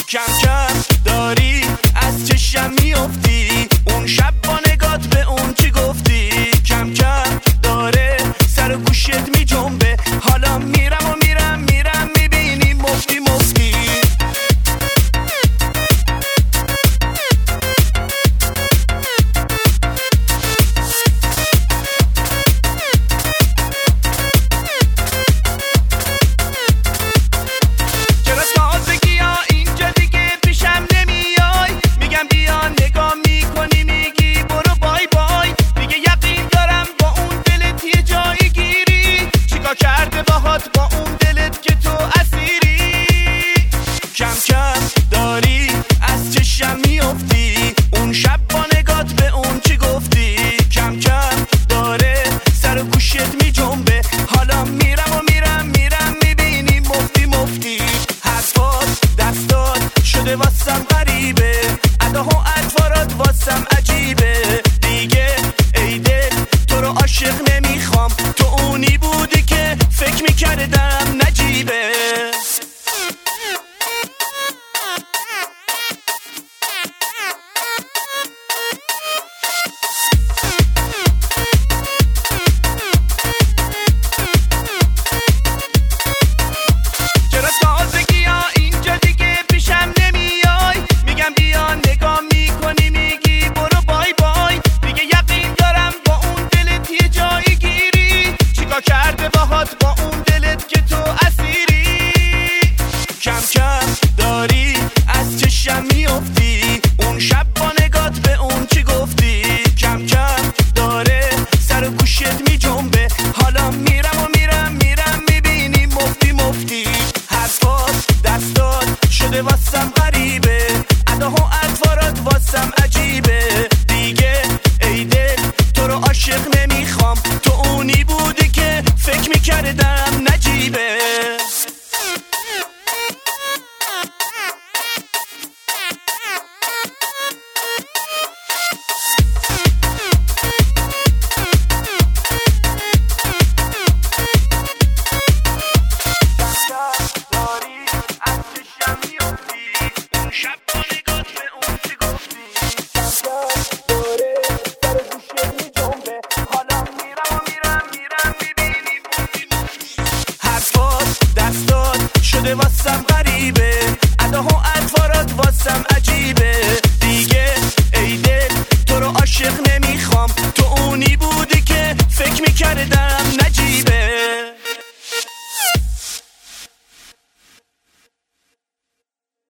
کم کم داری از چشم میافتی، اون شب با نگات به اون چی گفتی. کم کم داره سر و گوشت می جنبه، حالا میرم و میرم میرم میبینی مفتی مفتی. کرده باهات با اون دلت که تو اسیری. کم کم داری از چشم میافتی، اون شب با نگات به اون چی گفتی. کم کم داره سر و گوشت می جنبه، حالا میرم و میرم میرم میبینی مفتی مفتی. حرفات دستات شده واسم غریبه، اداها اطوارات واسم عجیبه. دیگه ای دل تو رو عاشق نمیخوام، تو اونی بودی که فکر میکردم نجیبه. چرا تازگی ها اینجا دیگه پیشم نمیای؟ میگم بیا نگاه میکنی میگی برو بای بای. دیگه یقین دارم با اون دلت یه جایی گیری، چیکار کرده باهات با اون دلت که تو اسیری. کم کم داری از چشم میافتی، اون شب با نگات به اون چی گفتی. کم کم داره سر و گوشت می جنبه، حالا میرم و میرم میرم میبینی مفتی مفتی. حرفات دستات شده واسم غریبه، اداها اطوارات واسم عجیبه. دیگه ای دل تو رو عاشق نمیخوام، تو اونی بودی که فکر میکردم نجیبه. شده واسم غریبه، اداها اطوارات واسم عجیبه.